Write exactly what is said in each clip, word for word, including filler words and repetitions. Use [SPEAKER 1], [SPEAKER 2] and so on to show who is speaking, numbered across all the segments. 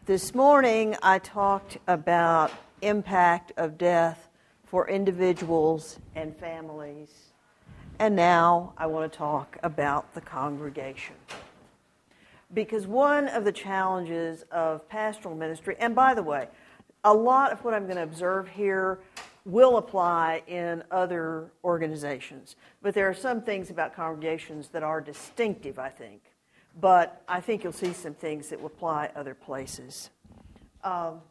[SPEAKER 1] This morning I talked about impact of death for individuals and families, and now I want to talk about the congregation. Because one of the challenges of pastoral ministry, and by the way, a lot of what I'm going to observe here will apply in other organizations, but there are some things about congregations that are distinctive, I think. But I think you'll see some things that will apply other places. Um,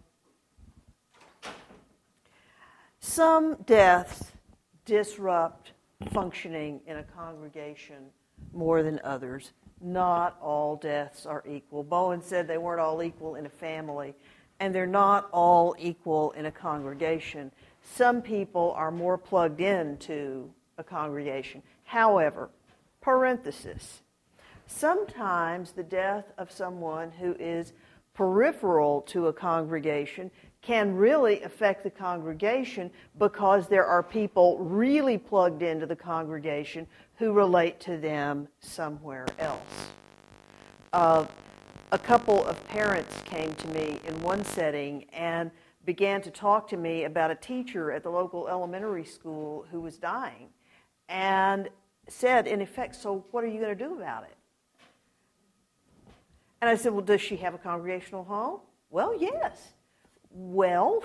[SPEAKER 1] some deaths disrupt functioning in a congregation more than others. Not all deaths are equal. Bowen said they weren't all equal in a family, and they're not all equal in a congregation. Some people are more plugged into a congregation. However, parenthesis, sometimes the death of someone who is peripheral to a congregation can really affect the congregation because there are people really plugged into the congregation who relate to them somewhere else. Uh, a couple of parents came to me in one setting and began to talk to me about a teacher at the local elementary school who was dying and said, in effect, so what are you going to do about it? And I said, well, does she have a congregational home? Well, yes. Well,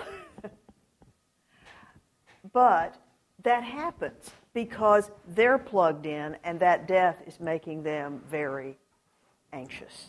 [SPEAKER 1] but that happens because they're plugged in and that death is making them very anxious.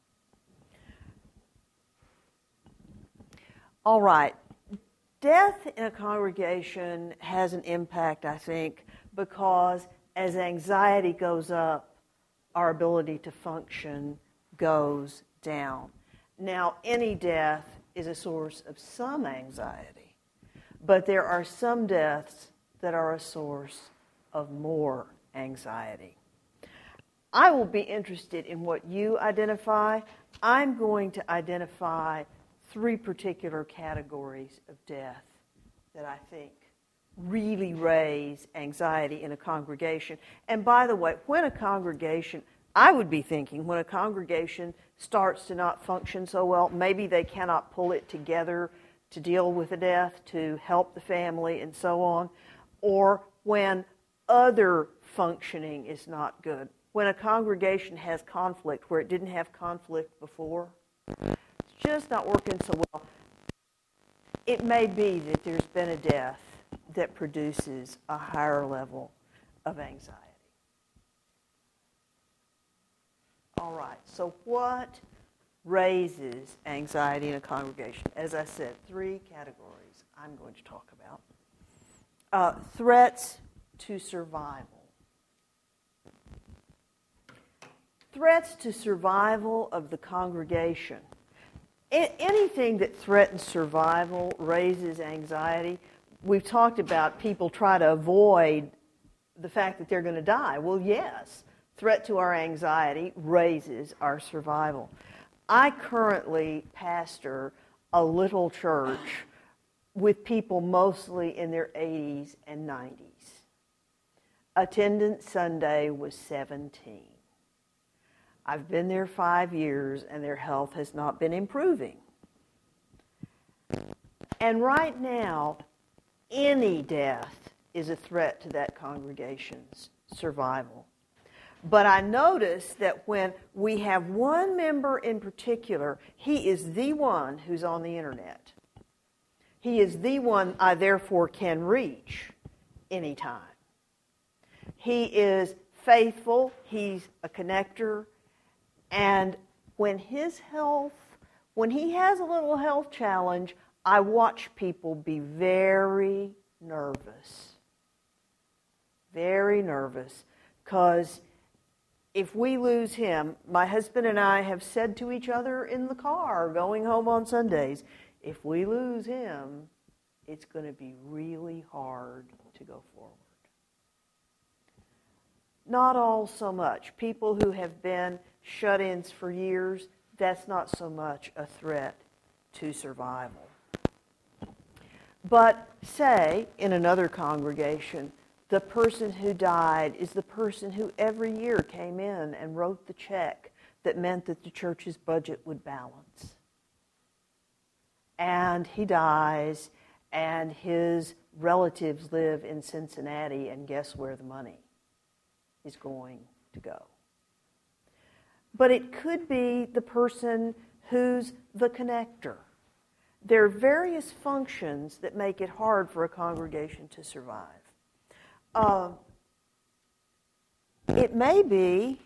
[SPEAKER 1] All right. Death in a congregation has an impact, I think, because as anxiety goes up, our ability to function goes down. Now, any death is a source of some anxiety, but there are some deaths that are a source of more anxiety. I will be interested in what you identify. I'm going to identify three particular categories of death that I think really raise anxiety in a congregation. And by the way, when a congregation, I would be thinking when a congregation starts to not function so well, maybe they cannot pull it together to deal with a death, to help the family and so on, or when other functioning is not good. When a congregation has conflict where it didn't have conflict before, it's just not working so well. It may be that there's been a death that produces a higher level of anxiety. All right, so what raises anxiety in a congregation? As I said, three categories I'm going to talk about. Uh, threats to survival. Threats to survival of the congregation. A- anything that threatens survival raises anxiety. We've talked about people try to avoid the fact that they're going to die. Well, yes. Threat to our anxiety raises our survival. I currently pastor a little church with people mostly in their eighties and nineties. Attendance Sunday was seventeen. I've been there five years and their health has not been improving. And right now, any death is a threat to that congregation's survival. But I notice that when we have one member in particular, he is the one who's on the internet. He is the one I therefore can reach anytime. He is faithful, he's a connector, and when his health, when he has a little health challenge, I watch people be very nervous. Very nervous, because if we lose him, my husband and I have said to each other in the car going home on Sundays, if we lose him, it's going to be really hard to go forward. Not all so much. People who have been shut-ins for years, that's not so much a threat to survival. But say, in another congregation, the person who died is the person who every year came in and wrote the check that meant that the church's budget would balance. and he dies, and his relatives live in Cincinnati, and guess where the money is going to go? But it could be the person who's the connector. There are various functions that make it hard for a congregation to survive. Uh, it may be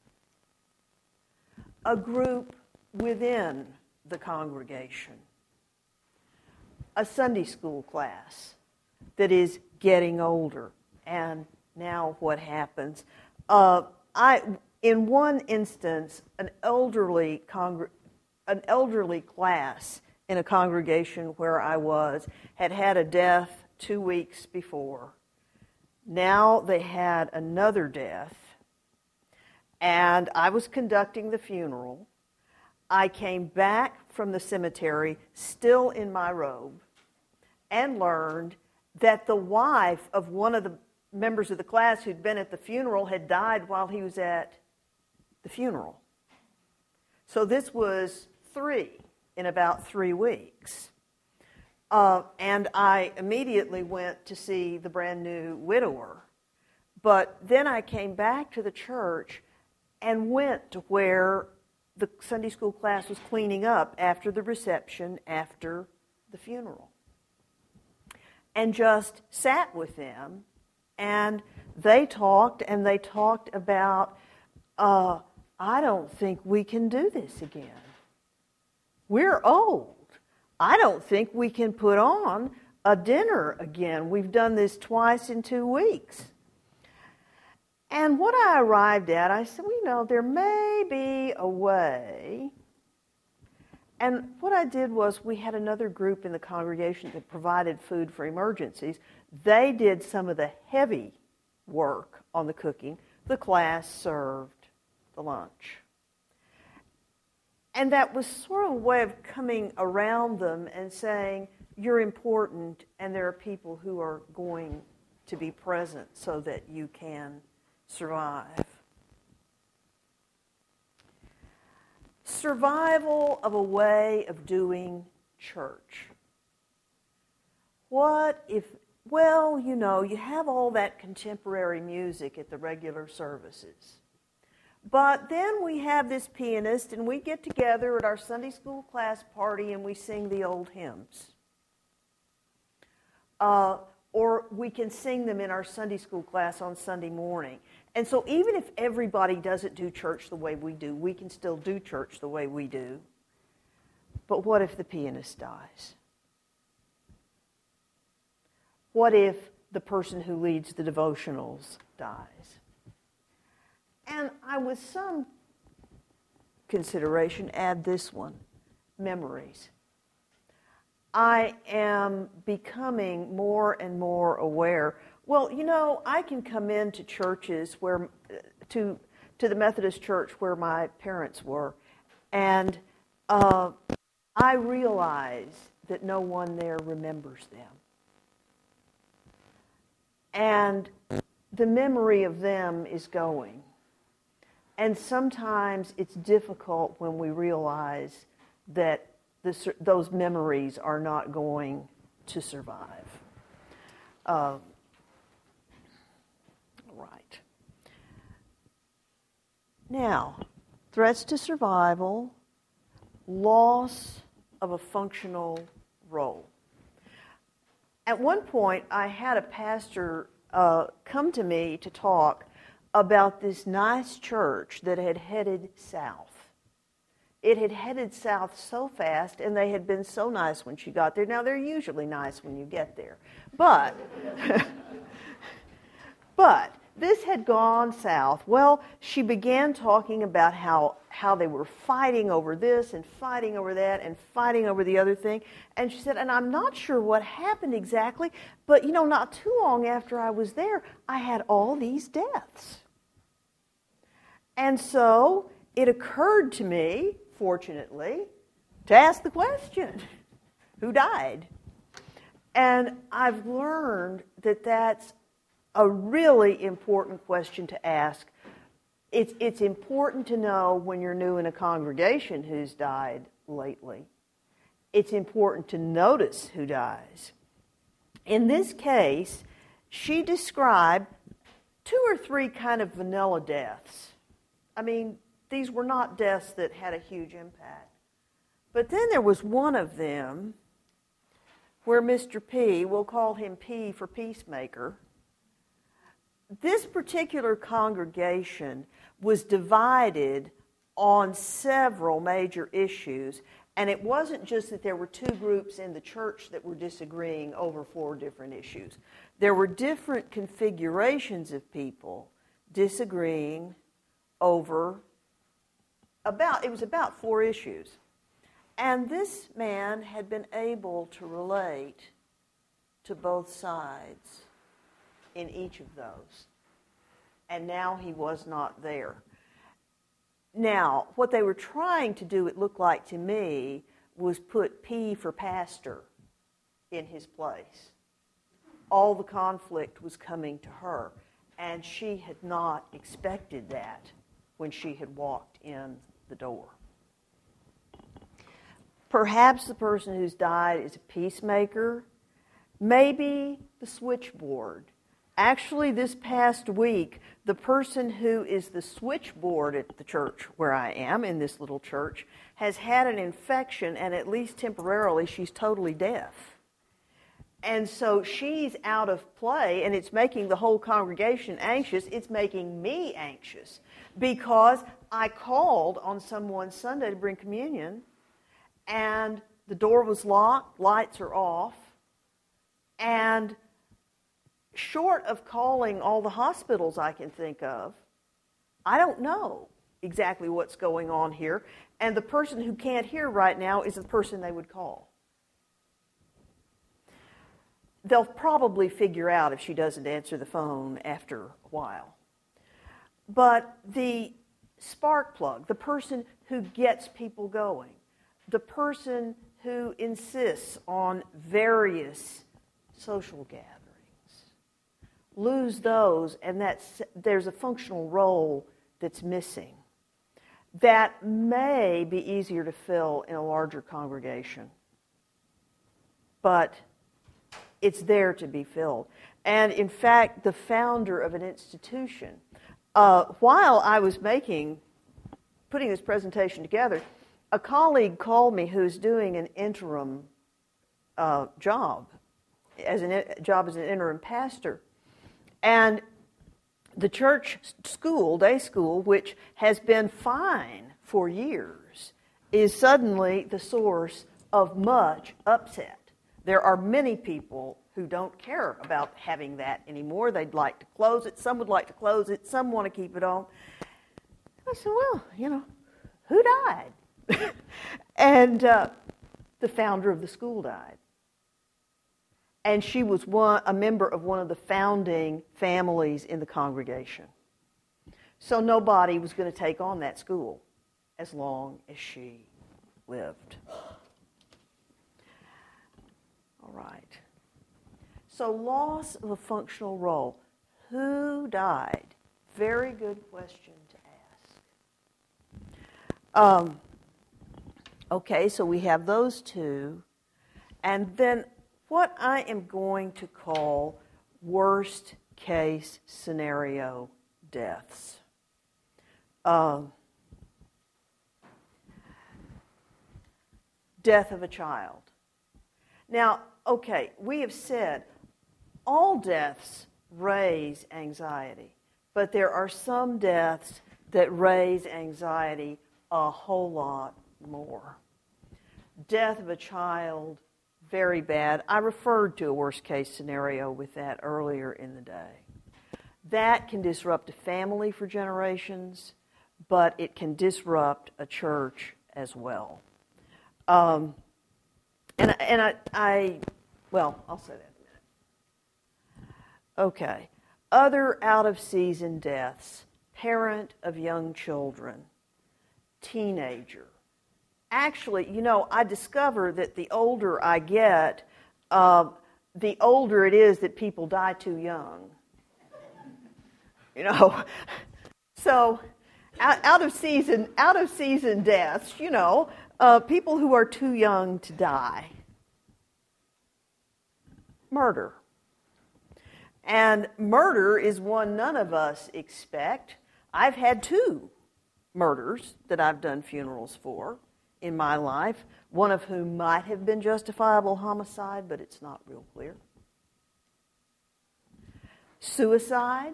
[SPEAKER 1] a group within the congregation, a Sunday school class that is getting older. And now what happens? Uh, I, in one instance, an elderly congr- an elderly class in a congregation where I was had had a death two weeks before. Now they had another death, and I was conducting the funeral. I came back from the cemetery still in my robe and learned that the wife of one of the members of the class who'd been at the funeral had died while he was at the funeral. So this was three in about three weeks. Uh, and I immediately went to see the brand new widower. But then I came back to the church and went to where the Sunday school class was cleaning up after the reception, after the funeral. And just sat with them, and they talked, and they talked about, uh, I don't think we can do this again. We're old. I don't think we can put on a dinner again. We've done this twice in two weeks. And what I arrived at, I said, well, you know, there may be a way. And what I did was we had another group in the congregation that provided food for emergencies. They did some of the heavy work on the cooking. The class served the lunch. And that was sort of a way of coming around them and saying, you're important, and there are people who are going to be present so that you can survive. Survival of a way of doing church. What if, well, you know, you have all that contemporary music at the regular services. But then we have this pianist, and we get together at our Sunday school class party, and we sing the old hymns. Uh, or we can sing them in our Sunday school class on Sunday morning. And so even if everybody doesn't do church the way we do, we can still do church the way we do. But what if the pianist dies? What if the person who leads the devotionals dies? And I, with some consideration, add this one, memories. I am becoming more and more aware. Well, you know, I can come into churches where, to to the Methodist church where my parents were, and uh, I realize that no one there remembers them. And the memory of them is going. And sometimes it's difficult when we realize that the, those memories are not going to survive. Uh, right. Now, threats to survival, loss of a functional role. At one point, I had a pastor uh, come to me to talk about this nice church that had headed south. It had headed south so fast, and they had been so nice when she got there. Now, they're usually nice when you get there. But, but this had gone south. Well, she began talking about how, how they were fighting over this and fighting over that and fighting over the other thing. And she said, and I'm not sure what happened exactly, but, you know, not too long after I was there, I had all these deaths. And so it occurred to me, fortunately, to ask the question, who died? And I've learned that that's a really important question to ask. It's, it's important to know when you're new in a congregation who's died lately. it's important to notice who dies. In this case, she described two or three kind of vanilla deaths. I mean, these were not deaths that had a huge impact. But then there was one of them where Mister P, we'll call him P for peacemaker, this particular congregation was divided on several major issues, and it wasn't just that there were two groups in the church that were disagreeing over four different issues. There were different configurations of people disagreeing over about, it was about four issues. And this man had been able to relate to both sides in each of those. And now he was not there. Now, what they were trying to do, it looked like to me, was put P for pastor in his place. All the conflict was coming to her, and she had not expected that when she had walked in the door. Perhaps the person who's died is a peacemaker, maybe the switchboard. Actually, this past week, the person who is the switchboard at the church where I am, in this little church, has had an infection, and at least temporarily, she's totally deaf. And so she's out of play, and it's making the whole congregation anxious. It's making me anxious because I called on someone Sunday to bring communion, and the door was locked, lights are off, and short of calling all the hospitals I can think of, I don't know exactly what's going on here, and the person who can't hear right now is the person they would call. They'll probably figure out if she doesn't answer the phone after a while. But the spark plug, the person who gets people going, the person who insists on various social gatherings, lose those, and that's, there's a functional role that's missing. That may be easier to fill in a larger congregation, but it's there to be filled. And in fact, the founder of an institution, uh, while I was making, putting this presentation together, a colleague called me who's doing an interim uh, job, as an job as an interim pastor. And the church school, day school, which has been fine for years, is suddenly the source of much upset. There are many people who don't care about having that anymore. They'd like to close it. Some would like to close it. Some want to keep it on. I said, well, you know, who died? and uh, the founder of the school died. And she was one, a member of one of the founding families in the congregation. So nobody was going to take on that school as long as she lived. All right. So loss of a functional role. Who died? Very good question to ask. Um, okay, so we have those two. And then what I am going to call worst case scenario deaths. Um, death of a child. Now, okay, we have said all deaths raise anxiety, but there are some deaths that raise anxiety a whole lot more. Death of a child, very bad. I referred to a worst-case scenario with that earlier in the day. That can disrupt a family for generations, but it can disrupt a church as well. Um, and and I, I, well, I'll say that in a minute. Okay. Other out-of-season deaths. Parent of young children. Teenager. Actually, you know, I discover that the older I get, uh, the older it is that people die too young. You know, so out, out of season, out of season deaths. You know, Uh, people who are too young to die. Murder. And murder is one none of us expect. I've had two murders that I've done funerals for in my life, one of whom might have been justifiable homicide, but it's not real clear. Suicide.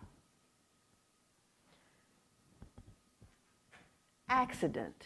[SPEAKER 1] Accident.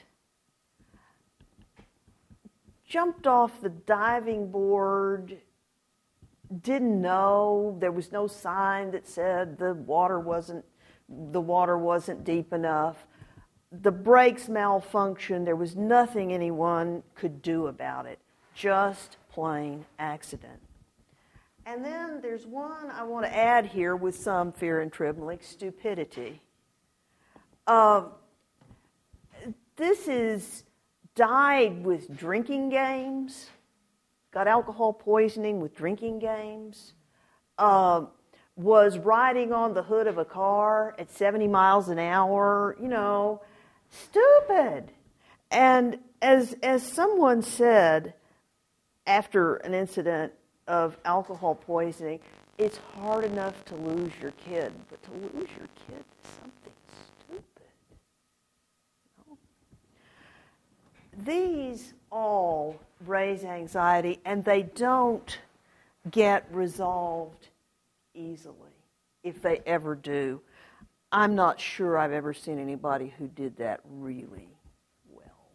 [SPEAKER 1] Jumped off the diving board, didn't know, there was no sign that said the water wasn't the water wasn't deep enough. The brakes malfunctioned. There was nothing anyone could do about it. Just plain accident. And then there's one I want to add here with some fear and trembling, stupidity. Uh, this is died with drinking games, got alcohol poisoning with drinking games, uh, was riding on the hood of a car at seventy miles an hour, you know, stupid. And as as someone said after an incident of alcohol poisoning, it's hard enough to lose your kid, but to lose your kid is something stupid. You know? These all raise anxiety, and they don't get resolved easily, if they ever do. I'm not sure I've ever seen anybody who did that really well.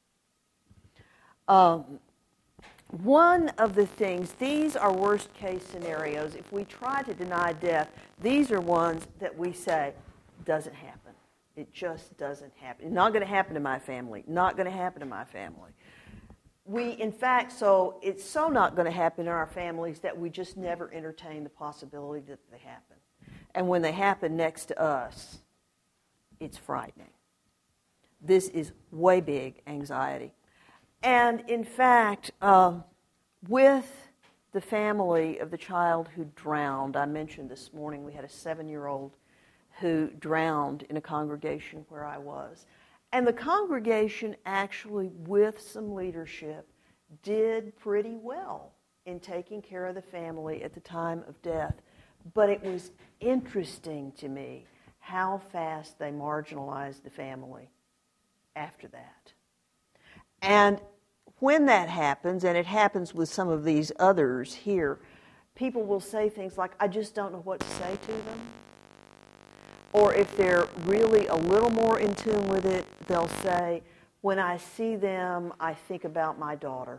[SPEAKER 1] Um, one of the things, these are worst case scenarios. If we try to deny death, these are ones that we say, doesn't happen. It just doesn't happen. It's not going to happen to my family. Not going to happen to my family. We, in fact, so it's so not going to happen in our families that we just never entertain the possibility that they happen. And when they happen next to us, it's frightening. This is way big anxiety. And in fact, uh, with the family of the child who drowned, I mentioned this morning we had a seven-year-old who drowned in a congregation where I was. And the congregation actually, with some leadership, did pretty well in taking care of the family at the time of death. But it was interesting to me how fast they marginalized the family after that. And when that happens, and it happens with some of these others here, people will say things like, I just don't know what to say to them. Or if they're really a little more in tune with it, they'll say, when I see them, I think about my daughter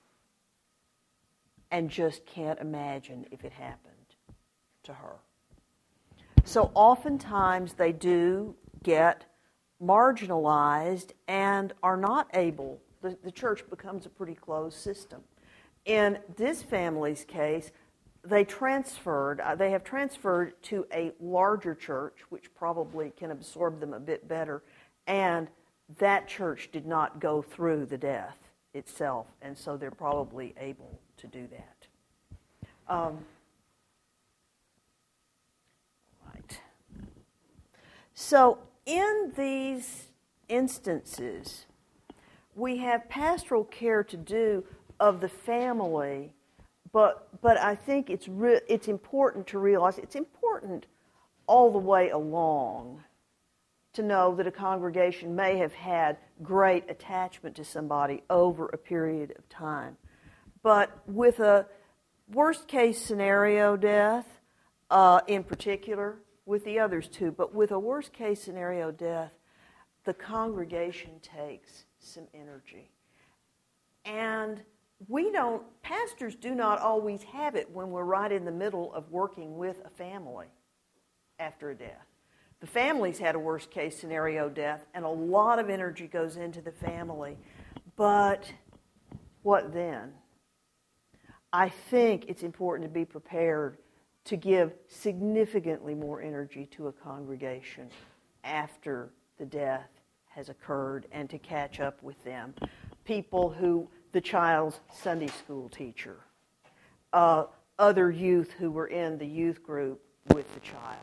[SPEAKER 1] and just can't imagine if it happened to her. So oftentimes they do get marginalized and are not able, the, the church becomes a pretty closed system. In this family's case, they transferred, uh, they have transferred to a larger church, which probably can absorb them a bit better, and that church did not go through the death itself, and so they're probably able to do that. Um, right. So in these instances, we have pastoral care to do of the family. But but I think it's re- it's important to realize, it's important all the way along to know that a congregation may have had great attachment to somebody over a period of time. But with a worst case scenario death, uh, in particular, with the others too, but with a worst case scenario death, the congregation takes some energy. And we don't, pastors do not always have it when we're right in the middle of working with a family after a death. The family's had a worst case scenario death, and a lot of energy goes into the family. But what then? I think it's important to be prepared to give significantly more energy to a congregation after the death has occurred and to catch up with them. People who, the child's Sunday school teacher, uh, other youth who were in the youth group with the child.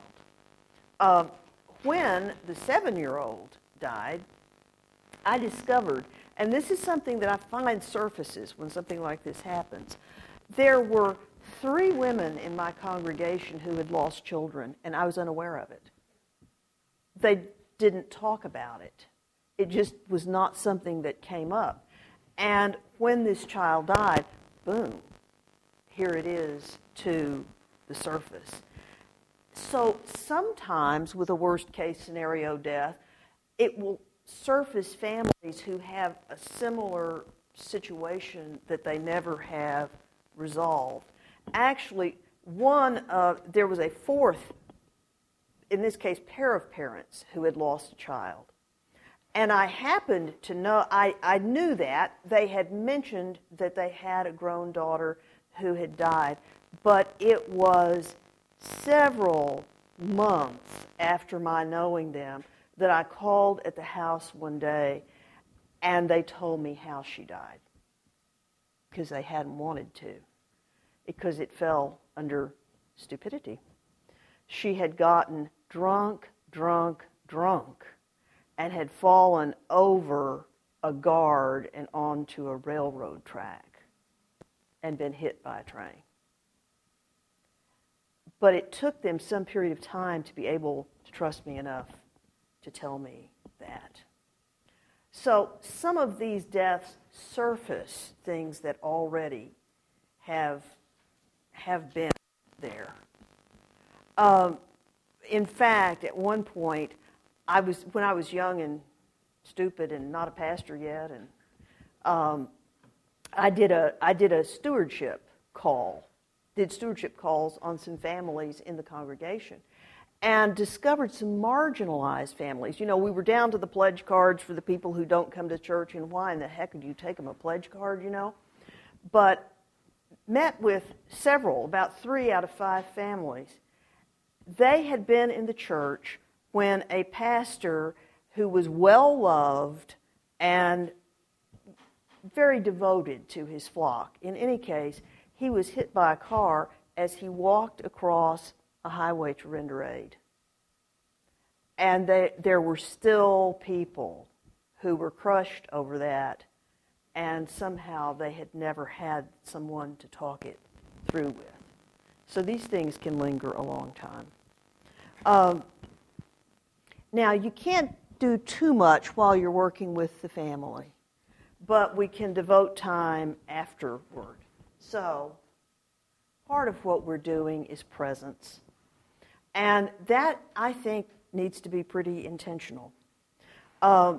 [SPEAKER 1] Uh, when the seven-year-old died, I discovered and this is something that I find surfaces when something like this happens. There were three women in my congregation who had lost children, and I was unaware of it. They didn't talk about it. It just was not something that came up. And when this child died, boom, here it is to the surface. So sometimes with a worst case scenario death, it will surface families who have a similar situation that they never have resolved. Actually, one uh, there was a fourth, in this case, pair of parents who had lost a child. And I happened to know, I, I knew that. They had mentioned that they had a grown daughter who had died, but it was several months after my knowing them that I called at the house one day, and they told me how she died, because they hadn't wanted to, because it fell under stupidity. She had gotten drunk, drunk, drunk, and had fallen over a guard and onto a railroad track and been hit by a train. But it took them some period of time to be able to trust me enough to tell me that. So some of these deaths surface things that already have, have been there. Um, in fact, at one point, I was when I was young and stupid and not a pastor yet, and um, I did a I did a stewardship call, did stewardship calls on some families in the congregation, and discovered some marginalized families. You know, we were down to the pledge cards for the people who don't come to church, and why in the heck would you take them a pledge card, you know? But met with several, about three out of five families. They had been in the church when a pastor who was well-loved and very devoted to his flock. In any case, he was hit by a car as he walked across a highway to render aid. And they, there were still people who were crushed over that, and somehow they had never had someone to talk it through with. So these things can linger a long time. Um, now, you can't do too much while you're working with the family, but we can devote time afterward. So part of what we're doing is presence. And that, I think, needs to be pretty intentional. Um,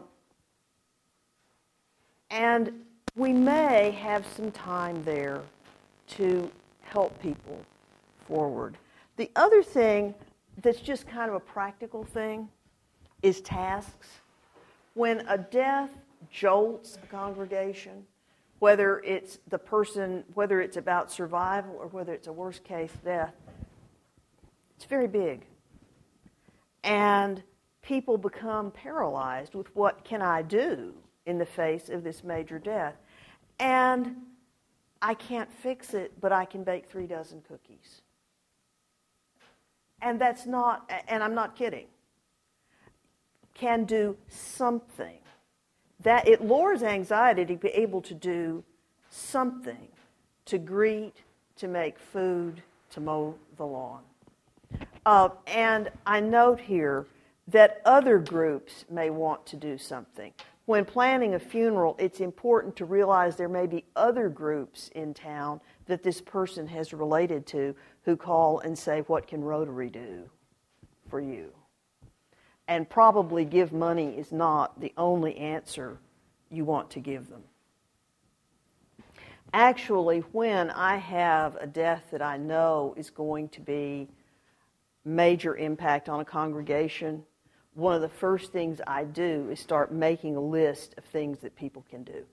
[SPEAKER 1] and we may have some time there to help people forward. The other thing that's just kind of a practical thing is tasks. When a death jolts a congregation, whether it's the person, whether it's about survival or whether it's a worst case death, it's very big. And people become paralyzed with what can I do in the face of this major death. And I can't fix it, but I can bake three dozen cookies. And that's not, and I'm not kidding, can do something. That it lowers anxiety to be able to do something, to greet, to make food, to mow the lawn. Uh, and I note here that other groups may want to do something. When planning a funeral, it's important to realize there may be other groups in town that this person has related to who call and say, what can Rotary do for you? And probably give money is not the only answer you want to give them. Actually, when I have a death that I know is going to be major impact on a congregation, one of the first things I do is start making a list of things that people can do.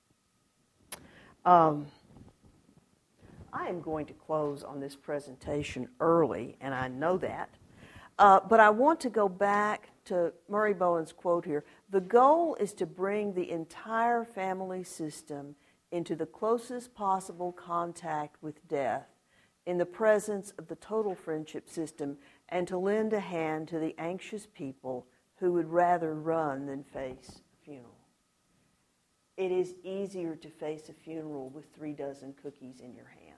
[SPEAKER 1] Um, I am going to close on this presentation early, and I know that. Uh, but I want to go back to Murray Bowen's quote here. The goal is to bring the entire family system into the closest possible contact with death in the presence of the total friendship system, and to lend a hand to the anxious people who would rather run than face a funeral. it is easier to face a funeral with three dozen cookies in your hand.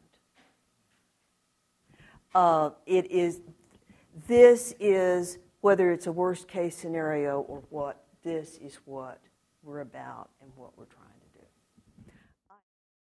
[SPEAKER 1] Uh, it is, this is, whether it's a worst case scenario or what, this is what we're about and what we're trying to do.